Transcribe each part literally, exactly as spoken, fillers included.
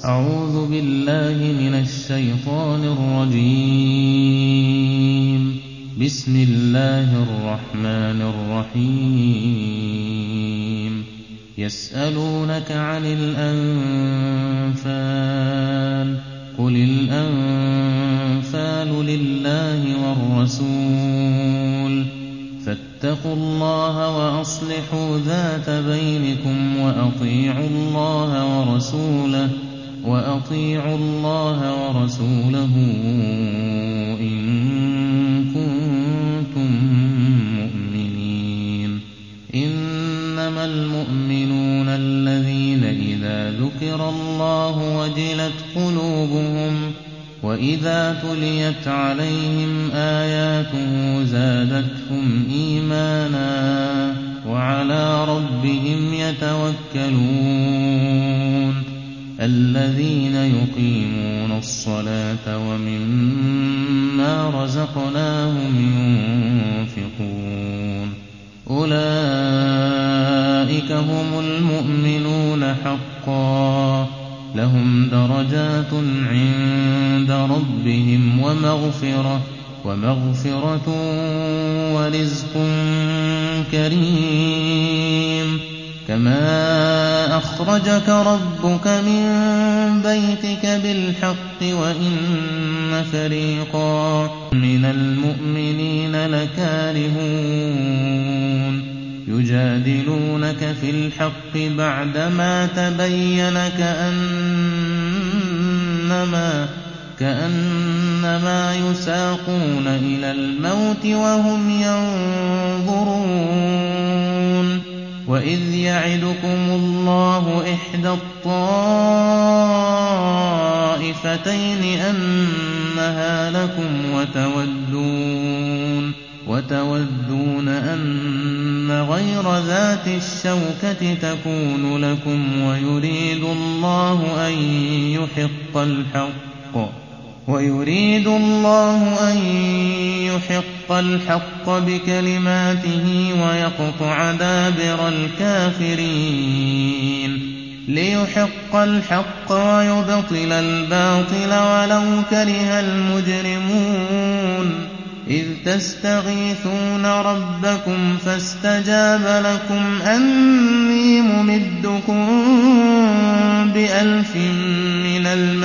أعوذ بالله من الشيطان الرجيم. بسم الله الرحمن الرحيم. يسألونك عن الأنفال قل الأنفال لله والرسول فاتقوا الله وأصلحوا ذات بينكم وأطيعوا الله ورسوله وأطيعوا الله ورسوله إن كنتم مؤمنين. إنما المؤمنون الذين إذا ذكر الله وجلت قلوبهم وإذا تليت عليهم آياته زادتهم إيمانا وعلى ربهم يتوكلون. الذين يقيمون الصلاة ومما رزقناهم ينفقون أولئك هم المؤمنون حقا لهم درجات عند ربهم ومغفرة ومغفرة ورزق كريم. كما أخرجك ربك من بيتك بالحق وإن فريقا من المؤمنين لكارهون يجادلونك في الحق بعدما تبين كأنما كأنما يساقون إلى الموت وهم ينظرون. وإذ يعدكم الله إحدى الطائفتين أنها لكم وتودون وتودون أن غير ذات الشوكة تكون لكم ويريد الله أن يحق الحق ويريد الله أن يحق الحق بكلماته ويقطع دابر الكافرين ليحق الحق ويبطل الباطل ولو كره المجرمون. إذ تستغيثون ربكم فاستجاب لكم أني ممدكم بألف من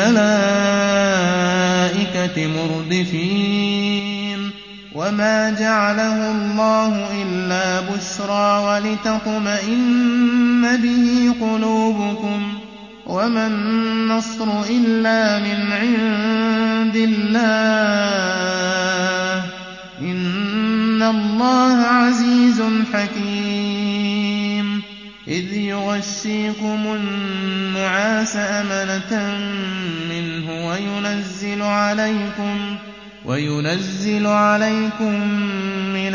الملائكة مردفين. وما جعله الله إلا بشرى ولتطمئن به قلوبكم وما النصر إلا من عند الله إن الله عزيز حكيم. إذ يغشيكم النعاس أمنة منه وينزل عليكم وينزل عليكم من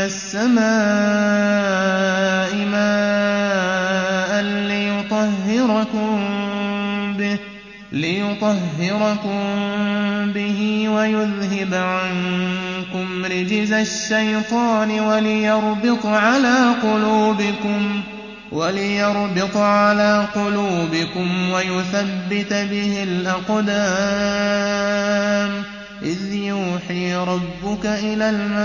السماء ماء ليطهركم به ليطهركم به ويذهب عنكم رجز الشيطان وليربط على قلوبكم وليربط على قلوبكم ويثبت به الأقدام. إذ يوحي ربك إلى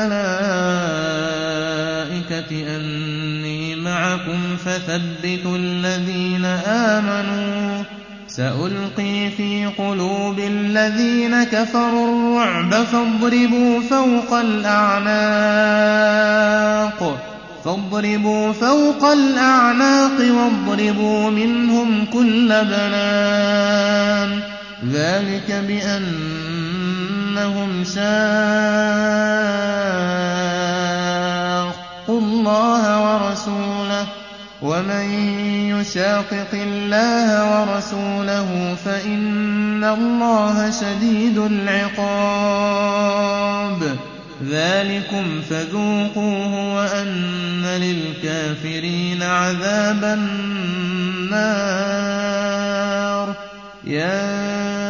الملائكة أني معكم فثبتوا الذين آمنوا سألقي في قلوب الذين كفروا الرعب فاضربوا فوق الأعناق فاضربوا فوق الأعناق واضربوا منهم كل بنان. ذلك بأنهم شاقوا الله ورسوله ومن يشاقق الله ورسوله فإن الله شديد العقاب. ذلكم فذوقوه وأن للكافرين عذاب النار. يا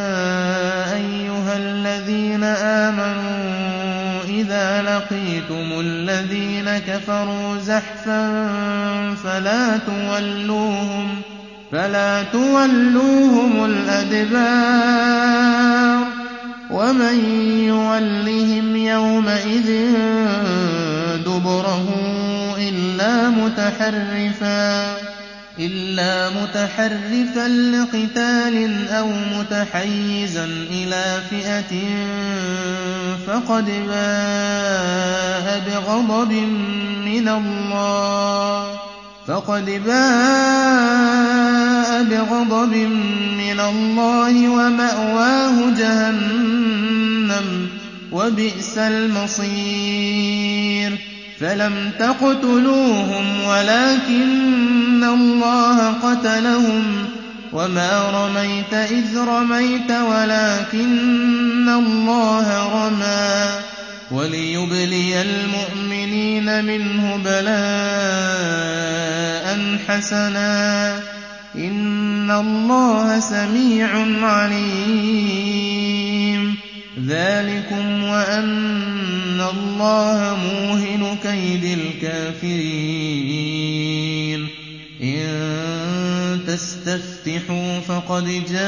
أيها الذين آمنوا إذا لقيتم الذين كفروا زحفا فلا تولوهم فلا تولوهم الأدبار ومن يولهم يومئذ دبره إلا متحرفا إلا متحرفا لقتال أو متحيزا إلى فئة فقد باء بغضب من الله فقد باء بغضب من الله ومأواه جهنم وبئس المصير فلم تقتلوهم ولكن الله قتلهم وما رميت إذ رميت ولكن الله رمى وليبلي المؤمنين منه بلاء حسنا إن الله سميع عليم ذلكم وأن الله موهن كيد الكافرين إن تستفتحوا فقد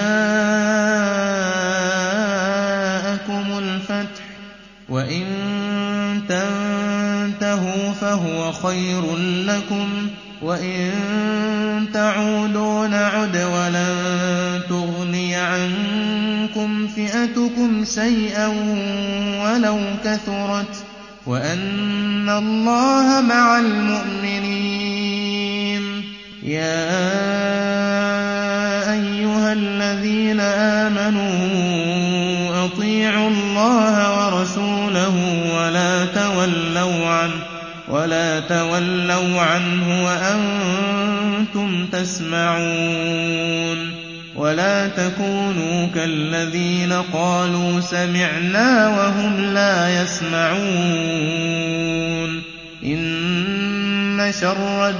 جاءكم الفتح وإن تنتهوا فهو خير لكم وإن تعودوا نعد ولن تغني عنكم فئتكم شيئا ولو كثرت وأن الله مع المؤمنين يا أيها الذين آمنوا أطيعوا الله ورسوله ولا تولوا عنه ولا تولوا عنه وأنتم تسمعون ولا تكونوا كالذين قالوا سمعنا وهم لا يسمعون إن شر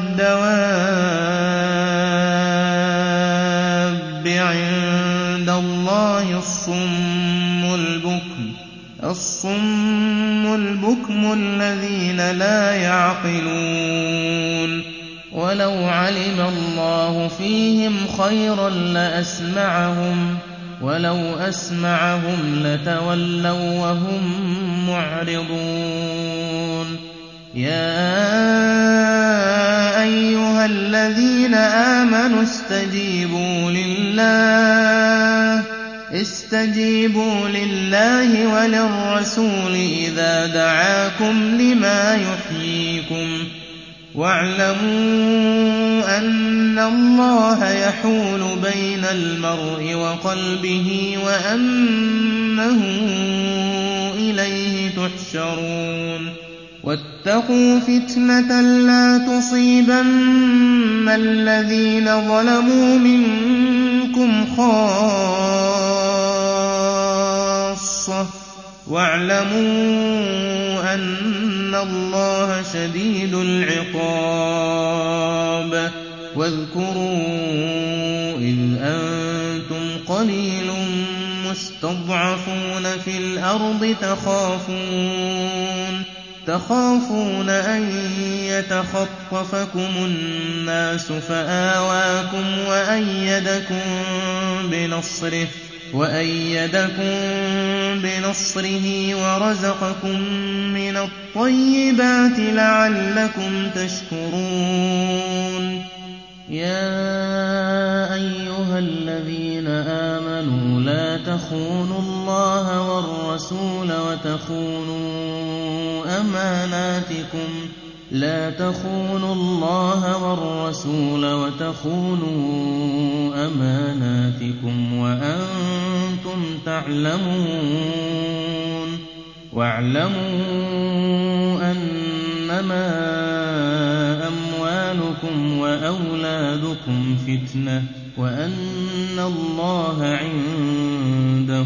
الدواب عند الله الصم البكم الصم البكم الذين لا يعقلون ولو علم الله فيهم خيرا لأسمعهم ولو أسمعهم لتولوا وهم معرضون يا أيها الذين آمنوا استجيبوا لله استجيبوا لله وللرسول إذا دعاكم لما يحييكم واعلموا أن الله يحول بين المرء وقلبه وأنه إليه تحشرون واتقوا فتنة لا تصيبن الذين ظلموا منكم خاصة واعلموا أن الله شديد العقاب واذكروا إذ أنتم قليل مستضعفون في الأرض تخافون تخافون أن يتخطفكم الناس فآواكم وأيدكم بنصره وأيدكم بنصره ورزقكم من الطيبات لعلكم تشكرون يا أيها الذين آمنوا لا تخونوا الله والرسول وتخونوا أماناتكم لا تخونوا الله والرسول وتخونوا أماناتكم وأنتم تعلمون واعلموا أنما أموالكم وأولادكم فتنة وأن الله عنده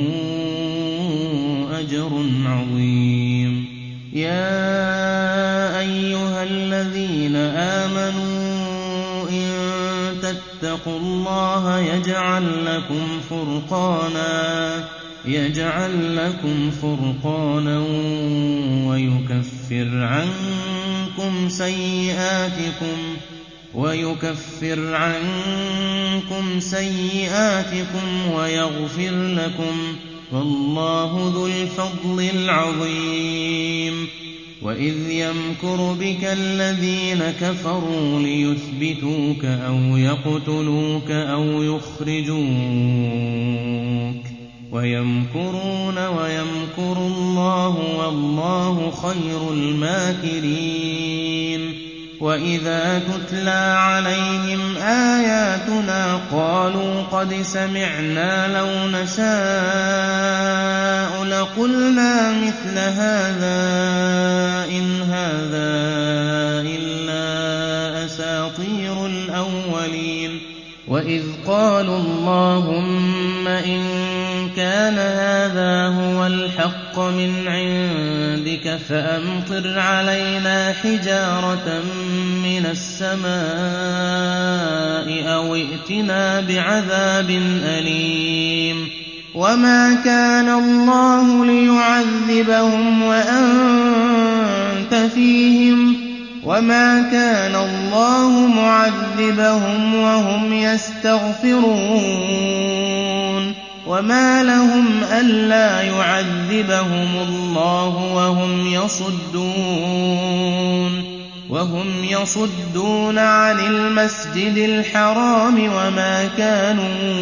أجر عظيم يا أيها الذين آمنوا إن تتقوا الله يجعل لكم فرقانا يجعل لكم فرقانا ويكفر عنكم سيئاتكم ويكفر عنكم سيئاتكم ويغفر لكم، والله ذو الفضل العظيم. وإذ يمكر بك الذين كفروا ليثبتوك أو يقتلوك أو يخرجوك ويمكرون ويمكر الله والله خير الماكرين. وإذا تتلى عليهم آياتنا قالوا قد سمعنا لو نشاء لقلنا مثل هذا إن هذا إلا أساطير الأولين. وإذ قالوا اللهم إن كان هذا هو الحق من عندك فأمطر علينا حجارة من السماء أو ائتنا بعذاب أليم. وما كان الله ليعذبهم وأنت فيهم وما كان الله معذبهم وهم يستغفرون. وما لهم ألا يعذبهم الله وهم يصدون وهم يصدون عن المسجد الحرام وما كانوا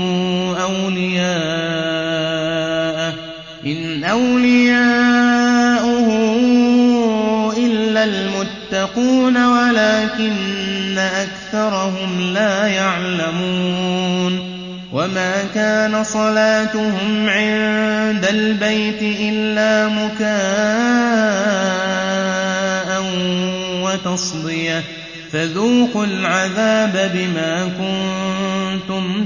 أولياءه إن أولياؤه إلا المتقون ولكن أكثرهم لا يعلمون. وما كان صلاتهم عند البيت إلا مكاء وتصدية فذوقوا العذاب بما كنتم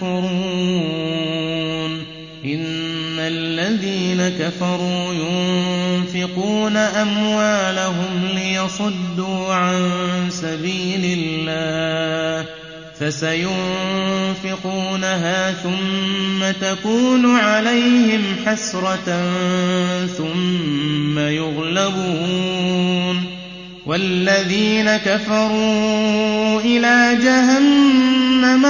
تكفرون. إن الذين كفروا ينفقون أموالهم ليصدوا عن سبيل الله فسينفقونها ثم تكون عليهم حسرة ثم يغلبون والذين كفروا إلى جهنم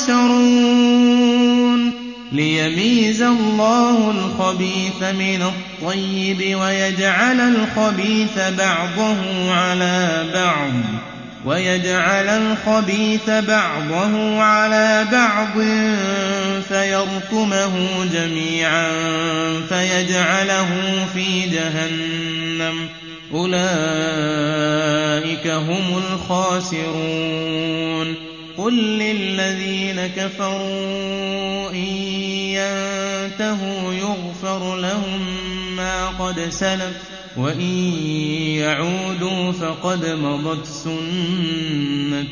يحشرون ليميز الله الخبيث من الطيب ويجعل الخبيث بعضه على بعض ويجعل الخبيث بعضه على بعض فيركمه جميعا فيجعله في جهنم أولئك هم الخاسرون. قل للذين كفروا إن ينتهوا يغفر لهم ما قد سلف وإن يعودوا فقد مضت سنة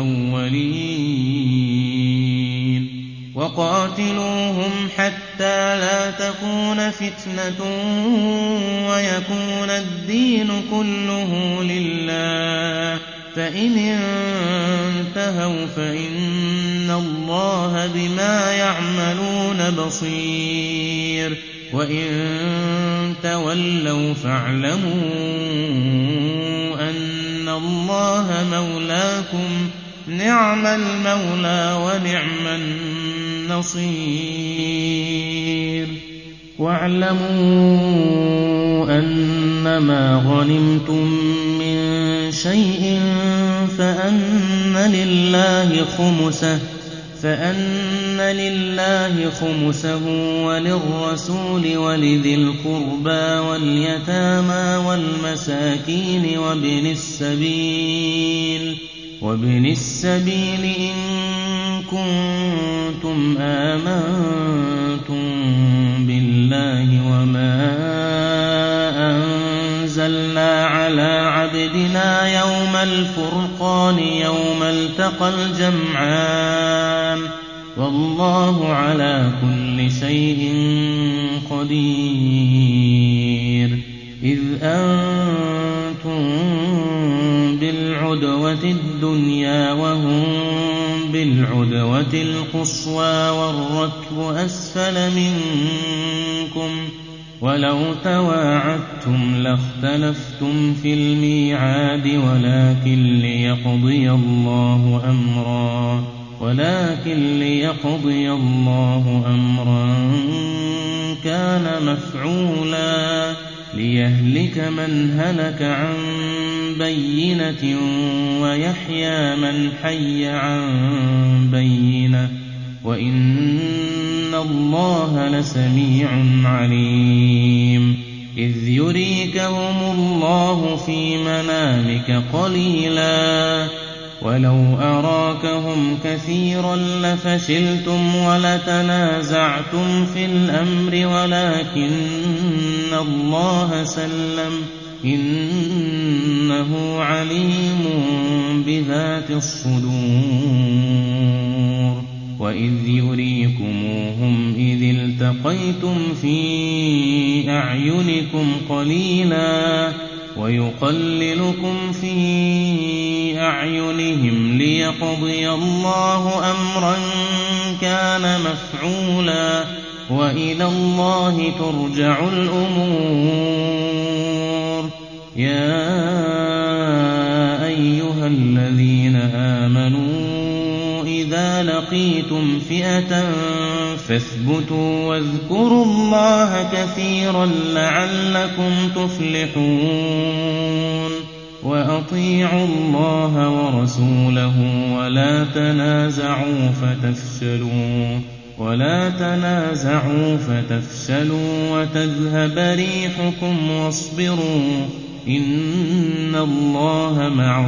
الأولين. وقاتلوهم حتى لا تكون فتنة ويكون الدين كله لله فإن انتهوا فإن الله بما يعملون بصير. وإن تولوا فاعلموا أن الله مولاكم نعم المولى ونعم النصير. واعلموا أنما غنمتم من شيء فأن لله خمسه فأن لله خمسه وللرسول ولذي القربى واليتامى والمساكين وابن السبيل وابن السبيل إن كنتم آمنتم بالله وما أنزلنا على عبدنا يوم الفرقان يوم التقى الجمعان والله على كل شيء قدير. إذ أنتم بالعدوة الدنيا وهم بالعدوة القصوى والركب أسفل منكم ولو تواعدتم لاختلفتم في الميعاد ولكن ليقضي الله أمرا ولكن ليقضي الله أمرا كان مفعولا ليهلك من هلك عن بينة ويحيى من حي عن بينة وإن الله لسميع عليم إذ يريكهم الله في منامك قليلا ولو أراكهم كثيرا لفشلتم ولتنازعتم في الأمر ولكن الله سلم إنه عليم بذات الصدور وإذ يريكموهم إذ التقيتم في أعينكم قليلا ويقللكم في أعينهم ليقضي الله أمرا كان مفعولا وإلى الله ترجع الأمور يا أيها الذين آمنوا إذا لقيتم فئة فاثبتوا واذكروا الله كثيرا لعلكم تفلحون وأطيعوا الله ورسوله ولا تنازعوا فتفشلوا ولا تنازعوا فتفشلوا وتذهب ريحكم واصبروا إن الله مع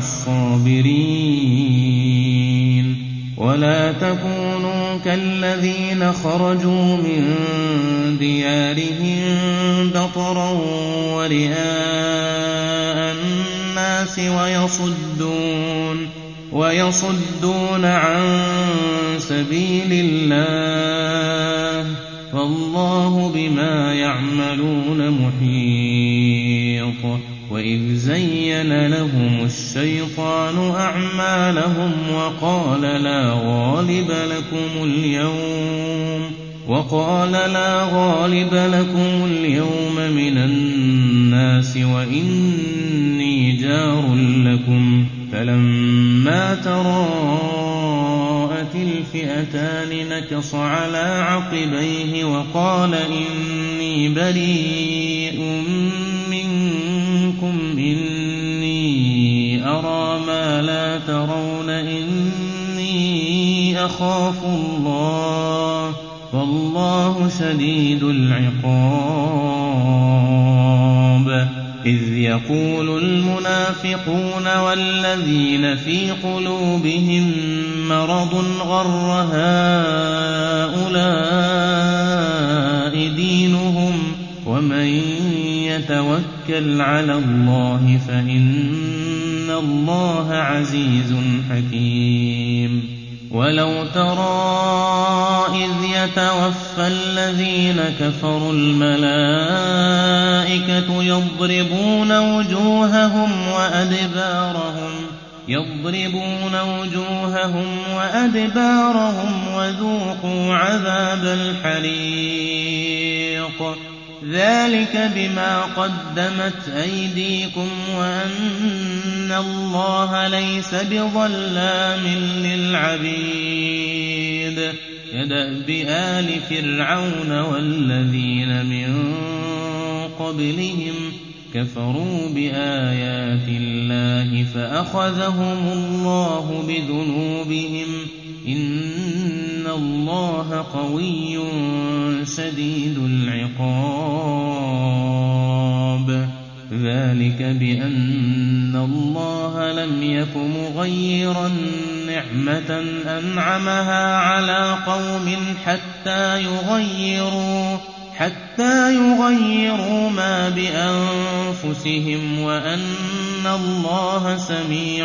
الصابرين ولا تكونوا كالذين خرجوا من ديارهم بطرا ورئاء الناس ويصدون ويصدون عن سبيل الله والله بما يعملون محيط وإذ زين لهم الشيطان أعمالهم وقال لا غالب لكم اليوم وقال لا غالب لكم اليوم من الناس وإني جار لكم فلما تراءت الفئتان نكص على عقبيه وقال إني بريء منكم إني أرى ما لا ترون إني أخاف الله والله شديد العقاب إذ يقول المنافقون والذين في قلوبهم مرض غر هؤلاء دينهم ومن يتوكل على الله فإن الله عزيز حكيم ولو ترى إذ يتوفى الذين كفروا الملائكة يضربون وجوههم وأدبارهم يضربون وجوههم وأدبارهم وذوقوا عذاب الحريق ذلك بما قدمت أيديكم وأن الله ليس بظلام للعبيد كدأب آل فرعون والذين من قبلهم كفروا بآيات الله فأخذهم الله بذنوبهم إن الله قوي شديد العقاب ذلك بأن الله لم يك مغيرا نعمة أنعمها على قوم حتى يغيروا حتى يغيروا ما بأنفسهم وأن الله سميع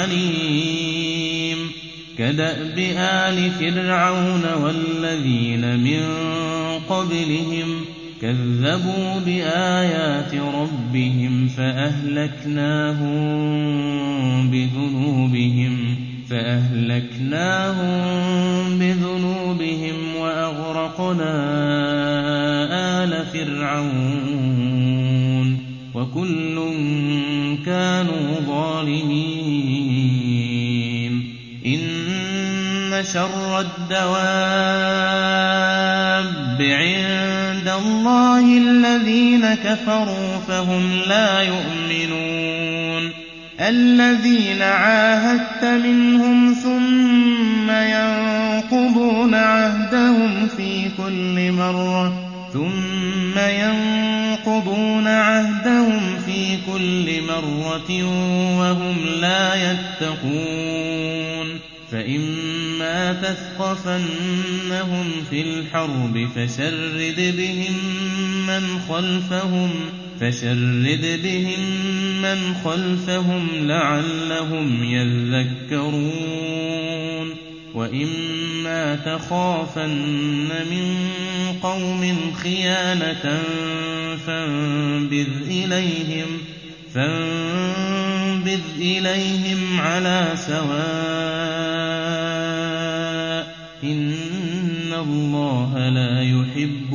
عليم كدأب آل فرعون والذين من قبلهم كذبوا بآيات ربهم فأهلكناهم بذنوبهم فأهلكناهم بذنوبهم وأغرقنا آلَ فِرْعَوْنَ وَكُلٌّ كَانُوا ظَالِمِينَ إِنَّ شَرَّ الدَّوَابِّ عِندَ اللَّهِ الَّذِينَ كَفَرُوا فَهُمْ لَا يُؤْمِنُونَ الَّذِينَ عَاهَدتَّ مِنْهُمْ ثُمَّ يَنقُضُونَ عَهْدَهُمْ في كل مرة ثُمَّ يَنقُضُونَ عَهْدَهُمْ في كل مرة وَهُمْ لَا يَتَّقُونَ فَإِمَّا تَثْقَفَنَّهُمْ فِي الْحَرْبِ فَشَرِّدْ بِهِم مَّنْ خَلْفَهُمْ فَشَرِّدْ بِهِم مَّنْ خَلْفَهُمْ لَعَلَّهُمْ يَذَّكَّرُونَ وَإِمَّا تَخَافَنَّ مِن قَوْمٍ خِيَانَةً فَانبِذْ إِلَيْهِمْ فَانبِذْ إِلَيْهِمْ عَلَىٰ سَوَاءٍ إِنَّ اللَّهَ لَا يُحِبُّ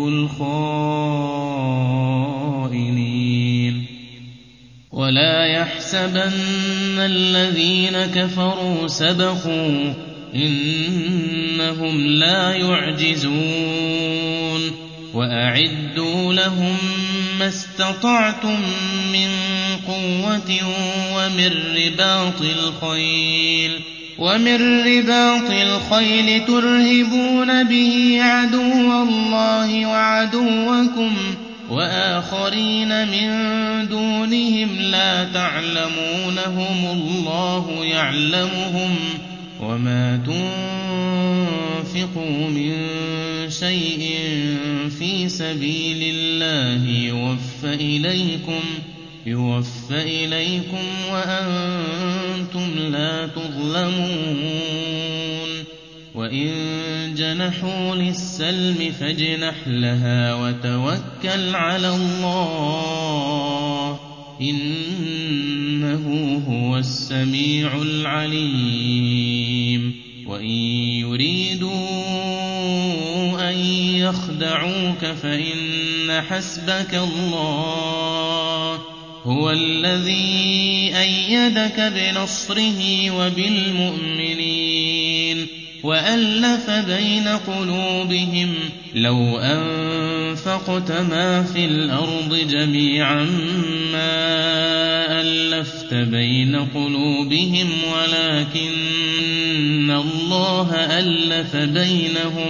الْخَائِنِينَ وَلَا يَحْسَبَنَّ الَّذِينَ كَفَرُوا سَبَقُوا إِنَّهُمْ لَا يُعْجِزُونَ وَأَعِدُّوا لَهُم مَّا اسْتَطَعْتُم مِّن قُوَّةٍ وَمِن رِّبَاطِ الْخَيْلِ وَمِن رِّبَاطِ الْخَيْلِ تُرْهِبُونَ بِهِ عَدُوَّ اللَّهِ وَعَدُوَّكُمْ وَآخَرِينَ مِن دُونِهِمْ لَا تَعْلَمُونَهُمُ اللَّهُ يَعْلَمُهُمْ وَمَا تُنفِقُوا مِن شَيْءٍ فِي سَبِيلِ اللَّهِ يُوَفَّ إِلَيْكُمْ يُوَفَّ إِلَيْكُمْ وَأَنتُمْ لَا تُظْلَمُونَ وَإِن جَنَحُوا لِلسَّلْمِ فَاجْنَحْ لَهَا وَتَوَكَّلْ عَلَى اللَّهِ إِنَّهُ هُوَ السَّمِيعُ الْعَلِيمُ وَإِن يُرِيدُوا أَن يَخْدَعُوكَ فَإِنَّ حَسْبَكَ اللَّهُ هُوَ الَّذِي أَيَّدَكَ بِنَصْرِهِ وَبِالْمُؤْمِنِينَ وَأَلَّفَ بَيْنَ قُلُوبِهِمْ لَوْ أَنفَقْتَ مَا فِي الْأَرْضِ جَمِيعًا مَّا أَلَّفْتَ بَيْنَ قُلُوبِهِمْ وَلَٰكِنَّ اللَّهَ أَلَّفَ بَيْنَهُمْ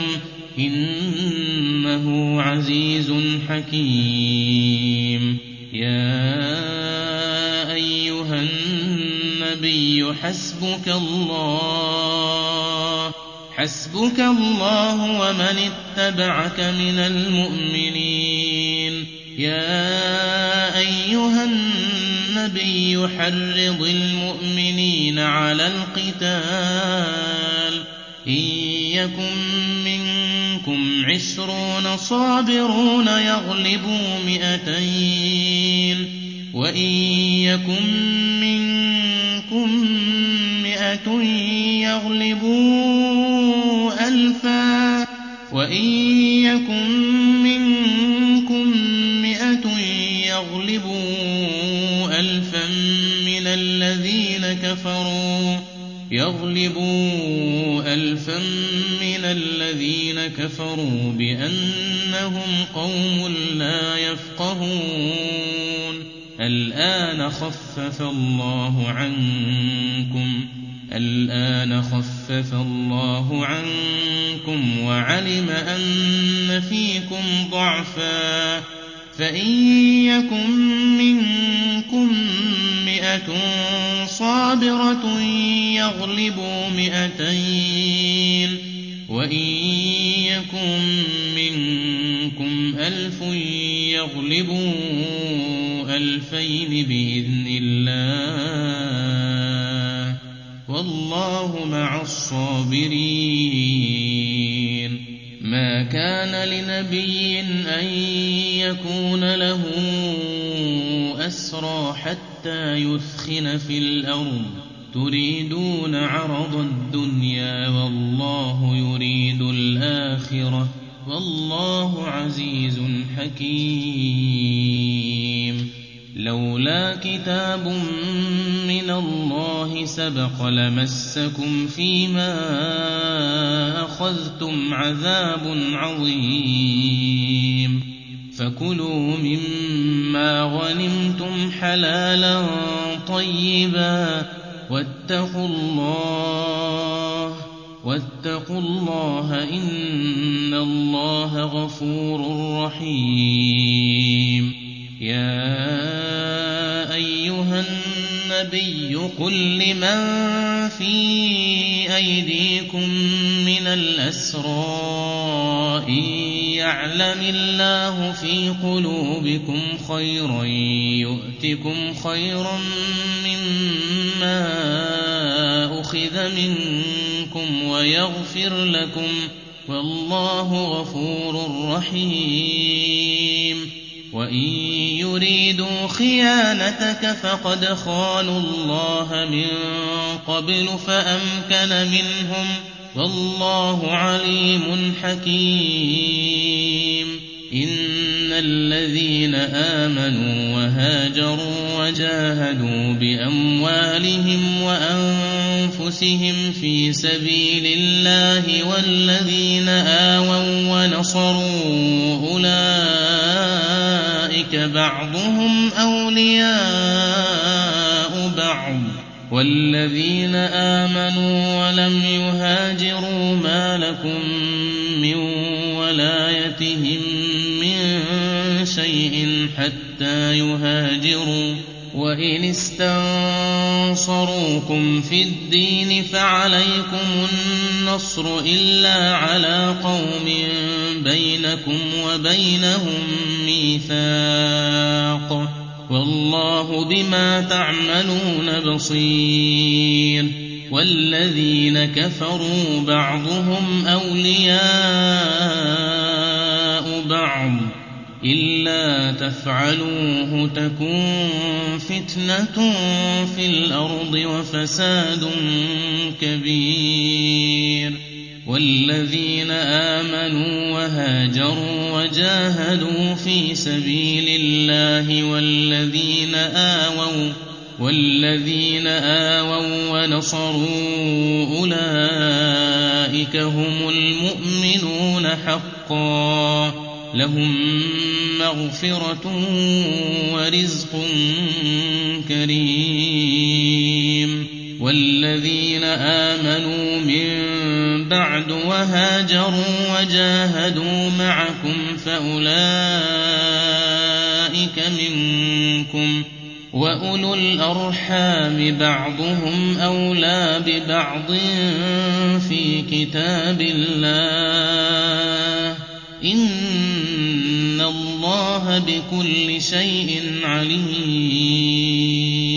إِنَّهُ عَزِيزٌ حَكِيمٌ يَا أَيُّهَا النَّبِيُّ حَسْبُكَ اللَّهُ حَسْبُكَ اللَّهُ وَمَنِ اتَّبَعَكَ مِنَ الْمُؤْمِنِينَ يَا أَيُّهَا النَّبِيُّ حَرِّضِ الْمُؤْمِنِينَ عَلَى الْقِتَالِ إِن يَكُن مِّنكُمْ عِشْرُونَ صَابِرُونَ يَغْلِبُوا مِائَتَيْنِ وَإِن يَكُن مِّنكُم مِّائَةٌ يَغْلِبُوا أَلْفًا وَإِن يَكُن مِّنكُم مِّائَةٌ يَغْلِبُوا أَلْفًا مِّنَ الَّذِينَ كَفَرُوا يَغْلِبُوا أَلْفًا مِّنَ الَّذِينَ كَفَرُوا بِأَنَّهُمْ قَوْمٌ لَّا يَفْقَهُونَ الْآنَ خَفَّفَ اللَّهُ عَنكُمْ الْآنَ خَفَّفَ اللَّهُ عَنكُمْ وَعَلِمَ أَنَّ فِيكُمْ ضَعْفًا فَإِن يَكُن مِّنكُم مِّائَةٌ صَابِرَةٌ يَغْلِبُوا مِائَتَيْنِ وَإِن يَكُن مِّنكُمْ أَلْفٌ يَغْلِبُوا أَلْفَيْنِ بِإِذْنِ اللَّهِ وَاللَّهُ مَعَ الصَّابِرِينَ مَا كَانَ لِنَبِيٍّ أَن يَكُونَ لَهُ أَسْرَىٰ حَتَّىٰ يُثْخِنَ فِي الْأَرْضِ تُرِيدُونَ عَرَضَ الدُّنْيَا وَاللَّهُ يُرِيدُ الْآخِرَةَ والله عزيز حكيم لولا كتاب من الله سبق لمسكم فيما أخذتم عذاب عظيم فكلوا مما غنمتم حلالا طيبا واتقوا الله واتقوا الله إن الله غفور رحيم يا أيها النبي قل لمن في أيديكم من الأسرى إن يعلم الله في قلوبكم خيرا يؤتكم خيرا مما أخذ منكم ويغفر لكم والله غفور رحيم وإن يريدوا خيانتك فقد خانوا الله من قبل فأمكن منهم والله عليم حكيم إن الذين آمنوا وهاجروا وجاهدوا بأموالهم وأنفسهم في سبيل الله والذين آووا ونصروا أولئك بعضهم أولياء بعض والذين آمنوا ولم يهاجروا ما لكم من ولايتهم من شيء حتى يهاجروا وإن استنصروكم في الدين فعليكم النصر إلا على قوم بينكم وبينهم ميثاق والله بما تعملون بصير والذين كفروا بعضهم أولياء بعض إلا تفعلوه تكن فتنة في الأرض وفساد كبير والذين آمنوا وهاجروا وجاهدوا في سبيل الله والذين آووا والذين آووا ونصروا أولئك هم المؤمنون حقا لهم مغفرة ورزق كريم والذين آمنوا من بعد وهاجروا وجاهدوا معكم فأولئك منكم وأولو الأرحام بعضهم أولى ببعض في كتاب الله إن الله بكل شيء عليم